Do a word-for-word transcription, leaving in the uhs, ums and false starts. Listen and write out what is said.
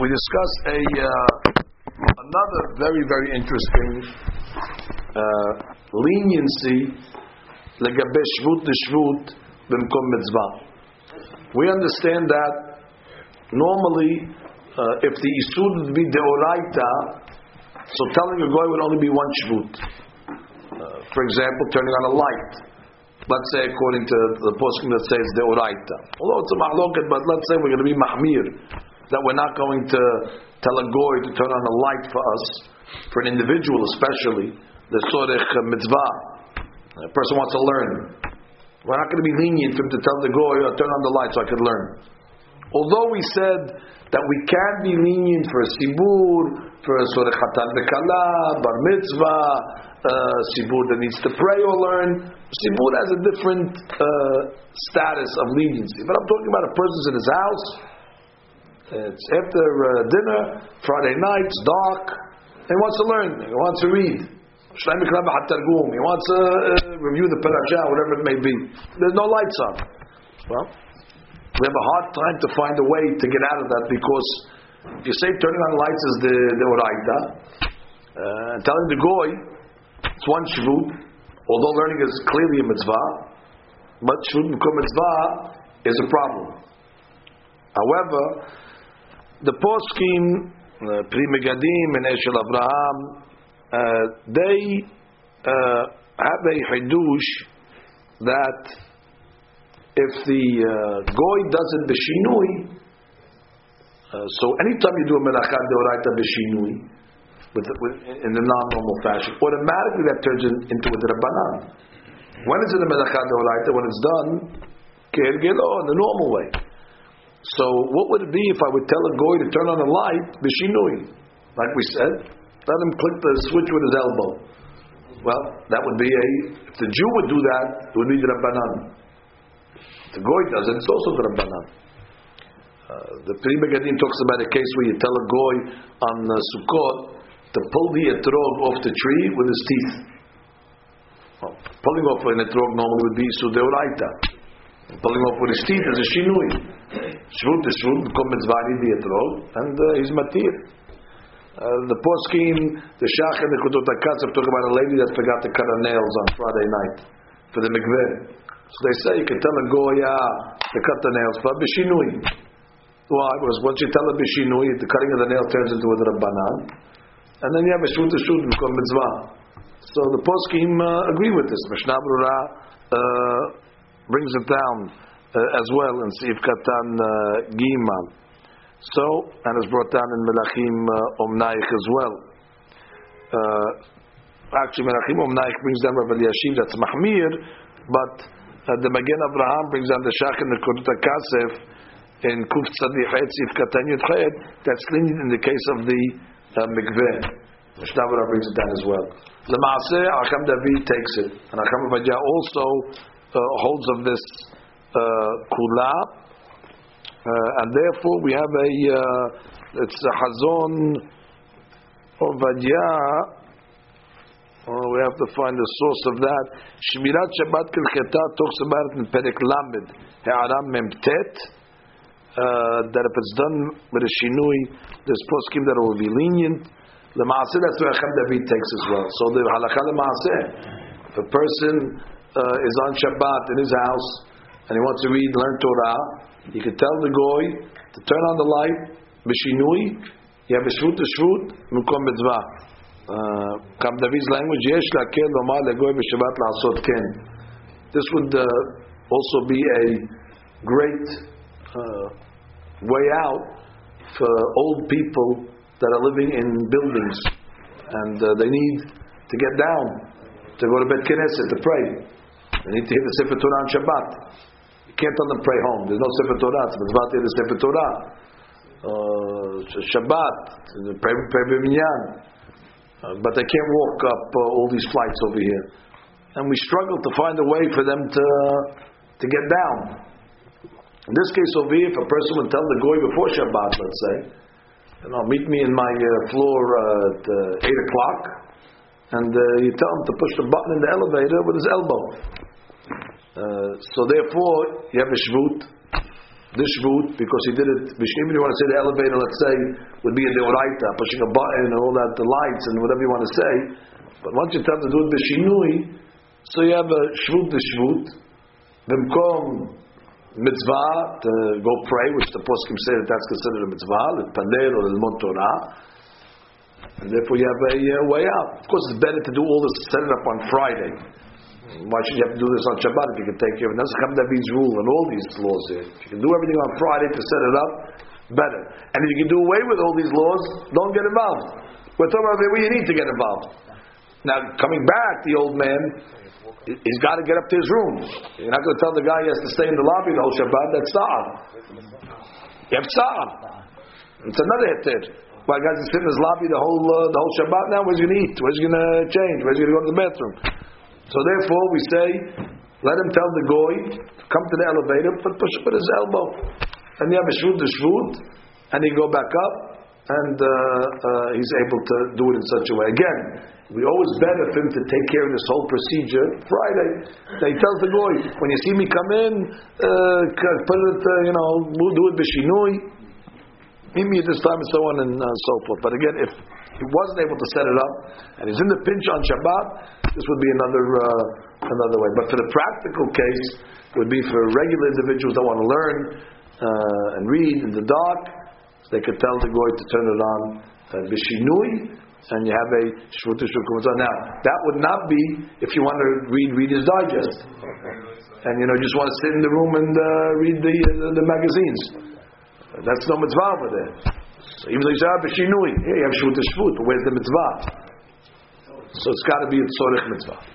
we discuss a uh, another very very interesting uh, leniency legabe shvut l'shvut b'mkom mitzvah. We understand that normally uh, if the isur would be deoraita, so telling a goy would only be one shvut. Uh, for example, turning on a light. Let's say according to the poskim that says deoraita. Although it's a mahloket, but let's say we're going to be mahmir, that we're not going to tell a goy to turn on a light for us, for an individual especially, the sorech mitzvah. A person wants to learn. We're not going to be lenient for him to tell the goy, oh, turn on the light so I could learn. Although we said that we can be lenient for a sibur, for a sorech chatan v'kala, bar mitzvah, uh, sibur that needs to pray or learn. Sibur has a different uh, status of leniency. But I'm talking about a person's in his house. It's after uh, dinner, Friday night, it's dark. He wants to learn. He wants to read. He wants to uh, review the parasha, whatever it may be. There's no lights on. Well, we have a hard time to find a way to get out of that, because if you say turning on lights is the the oraita, uh, telling the goy it's one shvut, although learning is clearly a mitzvah, but shvut b'kom mitzvah is a problem. However, the poskim, uh, Pri Megadim and Eshel Abraham, uh, they uh, have a hidush that if the uh, goy does it b'shinui, uh, so anytime you do a melacha deoraita b'shinui, with, with, in the non-normal fashion, automatically that turns in, into a drabanan. When is it a melacha deoraita? When it's done, ke'ergelo, in the normal way. So what would it be if I would tell a goy to turn on a light b'shinui? Like we said, let him click the switch with his elbow. Well, that would be a, if the Jew would do that, it would be drabanan. The goy does it, it's also the Rabbanan. Uh, the Pri Megadim talks about a case where you tell a goy on uh, Sukkot to pull the etrog off the tree with his teeth. Well, pulling off an etrog normally would be sudeoraita. Pulling off with his teeth is a shinui. Shvut is shvut, b'kom mitzvah the etrog, and uh, he's matir. Uh, the poskim, the shach and the kudot hakatz talk about a lady that forgot to cut her nails on Friday night for the mikveh. So they say you can tell a goya to cut the nails, but b'shinui. Why? Because once you tell a b'shinui, the cutting of the nail turns into a rabbanan, and then you have a shvut to shvut b'kom mitzvah. So the poskim uh, agree with this. Mishnah Berurah uh, brings it down uh, as well in Seif Katan uh, Gimal. So, and it's brought down in Melachim uh, Omnaich as well. Uh, actually, Melachim Omnaich brings down Rav Eliashiv, that's Mahmir, but Uh, the Magen Avraham brings down the Shach and the Kudot HaKasef in Kuf Tzadi Chet Sif Katan Yud Chet. That's lenient in the case of the uh, mikveh. Mishnah Berurah brings it down as well. The Maaseh Acham David takes it, and Acham Avadia also uh, holds of this uh, kula, uh, and therefore we have a uh, it's a Hazon Avadia. Oh, we have to find the source of that. Shmirat Shabbat Kilcheta talks about it in Perek Lamed, He'aram Memtet, that if it's done with a shinui, there's poskim that will be lenient. The Maaseh, that's where Acham David takes as well. So the halakha the Maaseh, if a person uh, is on Shabbat in his house and he wants to read, learn Torah, he could tell the goy to turn on the light, b'shinui, you have a shvut to shvut, mukom mitzvah. Kam David's language, yesh lakel lomar legoy b'Shabbat la'asot ken. This would uh, also be a great uh, way out for old people that are living in buildings and uh, they need to get down to go to Bet Knesset to pray. They need to hear the Sefer Torah on Shabbat. You can't tell them pray home. There's no Sefer Torah. It's mitzvah to hear the Sefer Torah. Uh, Shabbat, pray pray b'minyan. Uh, but they can't walk up uh, all these flights over here, and we struggle to find a way for them to to get down. In this case over here, if a person would tell the goy before Shabbat, let's say, you know, meet me in my uh, floor uh, at uh, eight o'clock, and uh, you tell him to push the button in the elevator with his elbow. Uh, so therefore, you have a shvut. the shvut, because he did it, even if you want to say the elevator, let's say, would be a deoraita, pushing a button and all that, the lights and whatever you want to say. But once you tell them to do it b'shinui, so you have a shvut the shvut, b'mkom mitzvah, to go pray, which the poskim say that that's considered a mitzvah, l'paler or l'mod Torah, and therefore you have a uh, way out. Of course, it's better to do all this, set it up on Friday. Why should you have to do this on Shabbat if you can take care of it? That's Chacham David's rule and all these laws here. If you can do everything on Friday to set it up, better. And if you can do away with all these laws, don't get involved. We're talking about where you need to get involved. Now, coming back, the old man, he's got to get up to his room. You're not going to tell the guy he has to stay in the lobby the whole Shabbat. That's sa'ar. You have sa'ar. It's another heter. Why guys are sitting in his lobby the whole uh, the whole Shabbat now? Where's he going to eat? Where's he going to change? Where's he going to go to the bathroom? So therefore, we say, let him tell the goy to come to the elevator, but push up with his elbow, and you have a shvut the shvut, and he go back up, and uh, uh, he's able to do it in such a way. Again, we always better for him to take care of this whole procedure Friday. Now he tells the goy, when you see me come in, uh, put it, uh, you know, do it b'shinui, meet me at this time, and so on and uh, so forth. But again, if he wasn't able to set it up, and he's in the pinch on Shabbat, this would be another uh, another way. But for the practical case, it would be for regular individuals that want to learn uh, and read in the dark, so they could tell the goy to turn it on b'shinui, and you have a shvut shvut. Now, that would not be if you want to read Reader's Digest, and you know just want to sit in the room and uh, read the, uh, the magazines. That's no mitzvah over there. So even though you say ah, b'shinui, here you have shvut shvut, but where's the mitzvah? So it's got to be a tzorich mitzvah.